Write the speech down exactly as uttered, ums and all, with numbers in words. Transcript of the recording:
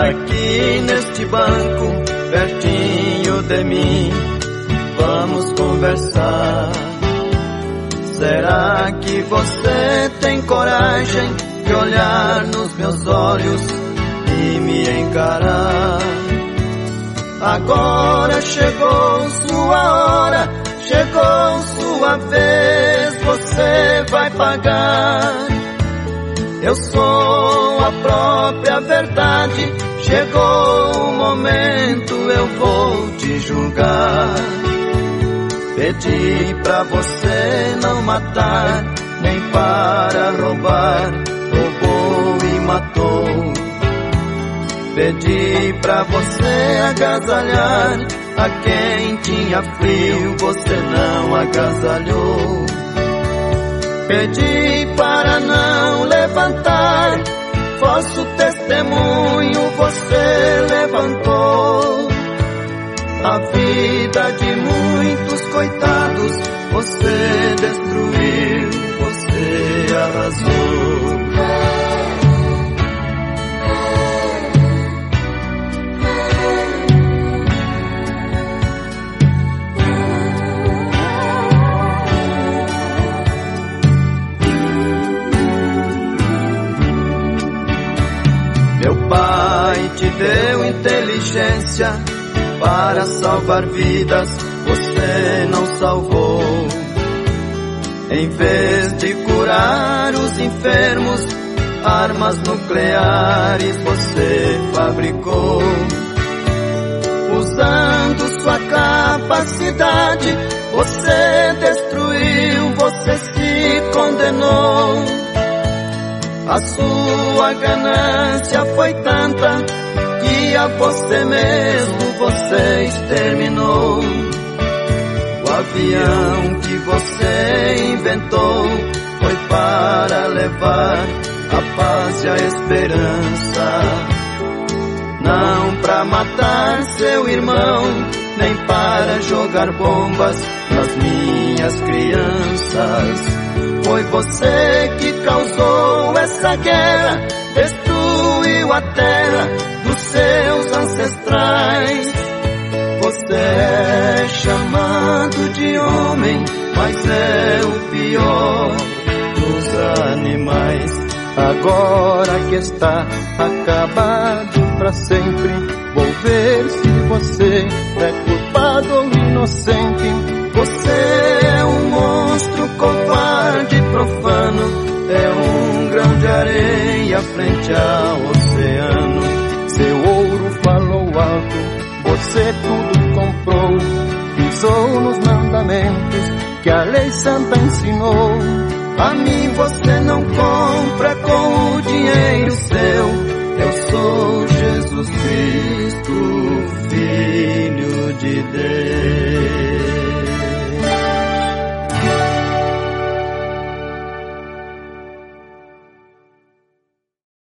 aqui neste banco, pertinho de mim, vamos conversar. Será que você tem coragem de olhar nos meus olhos e me encarar? Agora chegou sua hora, chegou sua vez, você vai pagar. Eu sou a própria verdade, chegou o momento, eu vou te julgar. Pedi pra você não matar, nem para roubar, roubou e matou. Pedi pra você agasalhar a quem tinha frio, você não agasalhou. Pedi para não levantar, vosso testemunho você levantou. A vida de muitos coitados você destruiu, você arrasou. Meu pai te deu inteligência para salvar vidas, você não salvou. Em vez de curar os enfermos, armas nucleares você fabricou. Usando sua capacidade, você destruiu, você se condenou. A sua ganância foi tanta que a você mesmo você exterminou. O avião que você inventou foi para levar a paz e a esperança, não para matar seu irmão, nem para jogar bombas nas minhas crianças. Foi você que causou essa guerra, destruiu a terra dos seus ancestrais. Você é chamado de homem, mas é o pior dos animais. Agora que está acabado pra sempre, vou ver se você é culpado ou inocente. Você é um monstro covarde, profano, é um grão de areia frente ao oceano. Seu ouro falou alto, você tudo comprou, pisou nos mandamentos que a lei santa ensinou. A mim você não compra com o dinheiro seu, eu sou Jesus Cristo, Filho de Deus.